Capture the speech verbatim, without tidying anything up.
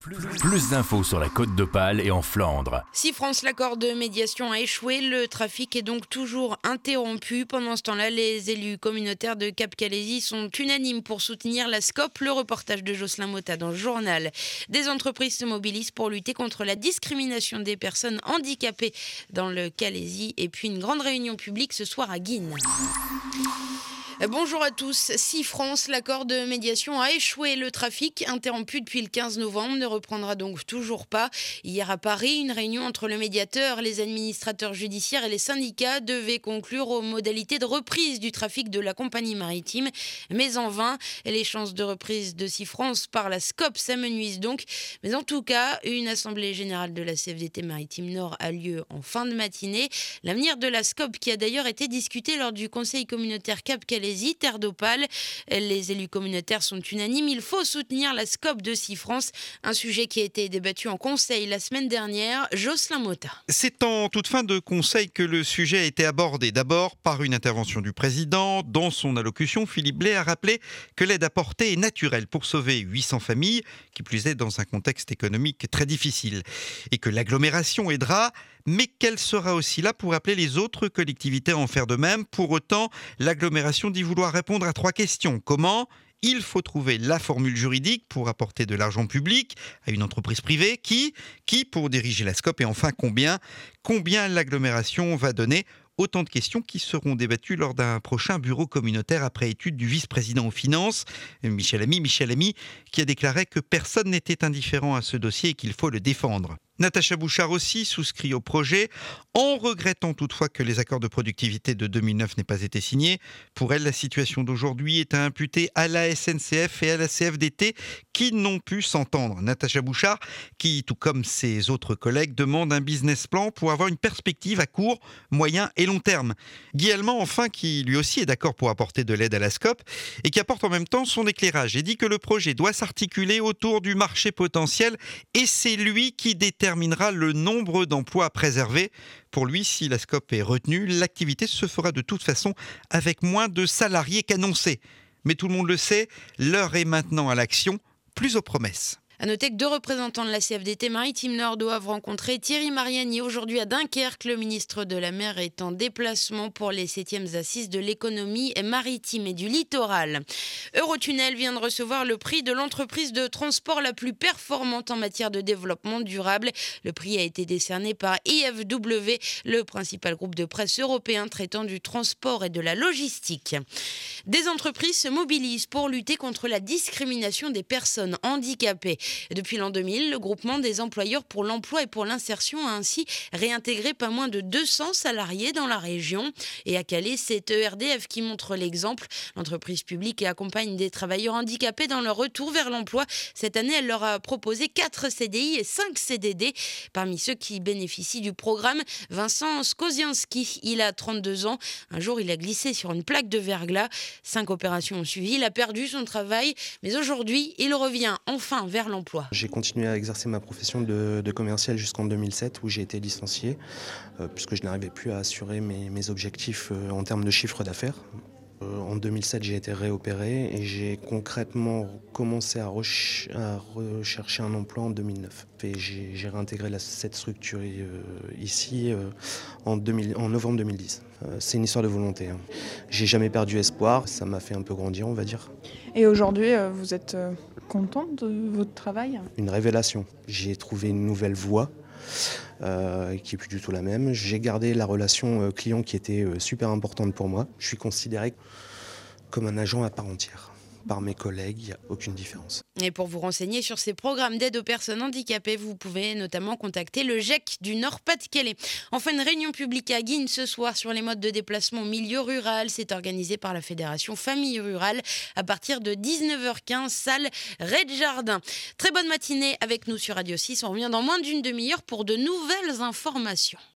Plus, plus d'infos sur la Côte d'Opale et en Flandre. Si France l'accord de médiation a échoué, le trafic est donc toujours interrompu. Pendant ce temps-là, les élus communautaires de Cap-Calaisis sont unanimes pour soutenir la SCOP. Le reportage de Jocelyn Motta dans le journal. Des entreprises se mobilisent pour lutter contre la discrimination des personnes handicapées dans le Calaisis. Et puis une grande réunion publique ce soir à Guînes. Bonjour à tous. Si France, l'accord de médiation a échoué, le trafic, interrompu depuis le quinze novembre, ne reprendra donc toujours pas. Hier à Paris, une réunion entre le médiateur, les administrateurs judiciaires et les syndicats devait conclure aux modalités de reprise du trafic de la compagnie maritime. Mais en vain, les chances de reprise de Si France par la SCOP s'amenuisent donc. Mais en tout cas, une assemblée générale de la C F D T Maritime Nord a lieu en fin de matinée. L'avenir de la SCOP qui a d'ailleurs été discuté lors du conseil communautaire Cap-Calaisis, Terre d'Opale. Les élus communautaires sont unanimes. Il faut soutenir la SCOP de Si France, un sujet qui a été débattu en conseil la semaine dernière. Jocelyn Motta. C'est en toute fin de conseil que le sujet a été abordé. D'abord par une intervention du président. Dans son allocution, Philippe Blais a rappelé que l'aide apportée est naturelle pour sauver huit cents familles, qui plus est dans un contexte économique très difficile, et que l'agglomération aidera, mais qu'elle sera aussi là pour appeler les autres collectivités à en faire de même. Pour autant, l'agglomération dit vouloir répondre à trois questions. Comment ? Il faut trouver la formule juridique pour apporter de l'argent public à une entreprise privée. Qui ? Qui pour diriger la SCOP ? Et enfin, combien ? Combien l'agglomération va donner ? Autant de questions qui seront débattues lors d'un prochain bureau communautaire après étude du vice-président aux finances, Michel Ami, Michel Ami, qui a déclaré que personne n'était indifférent à ce dossier et qu'il faut le défendre. Natacha Bouchard aussi souscrit au projet, en regrettant toutefois que les accords de productivité de deux mille neuf n'aient pas été signés. Pour elle, la situation d'aujourd'hui est à imputer à la S N C F et à la C F D T qui n'ont pu s'entendre. Natacha Bouchard, qui, tout comme ses autres collègues, demande un business plan pour avoir une perspective à court, moyen et long terme. Guy Allemand, enfin, qui lui aussi est d'accord pour apporter de l'aide à la SCOP et qui apporte en même temps son éclairage et dit que le projet doit s'articuler autour du marché potentiel et c'est lui qui déterminera le nombre d'emplois à préserver. Pour lui, si la SCOP est retenue, l'activité se fera de toute façon avec moins de salariés qu'annoncé. Mais tout le monde le sait, l'heure est maintenant à l'action, plus aux promesses. À noter que deux représentants de la C F D T Maritime Nord doivent rencontrer Thierry Mariani aujourd'hui à Dunkerque. Le ministre de la Mer est en déplacement pour les septièmes assises de l'économie maritime et du littoral. Eurotunnel vient de recevoir le prix de l'entreprise de transport la plus performante en matière de développement durable. Le prix a été décerné par I F W, le principal groupe de presse européen traitant du transport et de la logistique. Des entreprises se mobilisent pour lutter contre la discrimination des personnes handicapées. Depuis l'an deux mille, le groupement des employeurs pour l'emploi et pour l'insertion a ainsi réintégré pas moins de deux cents salariés dans la région. Et à Calais, c'est E R D F qui montre l'exemple. L'entreprise publique accompagne des travailleurs handicapés dans leur retour vers l'emploi. Cette année, elle leur a proposé quatre C D I et cinq C D D. Parmi ceux qui bénéficient du programme, Vincent Skozianski, il a trente-deux ans. Un jour, il a glissé sur une plaque de verglas. Cinq opérations ont suivi. Il a perdu son travail. Mais aujourd'hui, il revient enfin vers l'emploi. J'ai continué à exercer ma profession de, de commercial jusqu'en deux mille sept où j'ai été licencié euh, puisque je n'arrivais plus à assurer mes, mes objectifs euh, en termes de chiffre d'affaires. Euh, en deux mille sept, j'ai été réopéré et j'ai concrètement commencé à, rech- à rechercher un emploi en deux mille neuf. Et j'ai, j'ai réintégré la, cette structure euh, ici euh, en, deux mille, en novembre deux mille dix. Euh, c'est une histoire de volonté. Hein. J'ai jamais perdu espoir, ça m'a fait un peu grandir, on va dire. Et aujourd'hui, euh, vous êtes euh, contente de votre travail ? Une révélation. J'ai trouvé une nouvelle voie. Euh, qui n'est plus du tout la même. J'ai gardé la relation euh, client qui était euh, super importante pour moi. Je suis considéré comme un agent à part entière. Par mes collègues, il n'y a aucune différence. Et pour vous renseigner sur ces programmes d'aide aux personnes handicapées, vous pouvez notamment contacter le G E C du Nord-Pas-de-Calais. Enfin, une réunion publique à Guînes ce soir sur les modes de déplacement au milieu rural. C'est organisé par la Fédération Famille Rurale à partir de dix-neuf heures quinze, salle Red Jardin. Très bonne matinée avec nous sur Radio six. On revient dans moins d'une demi-heure pour de nouvelles informations.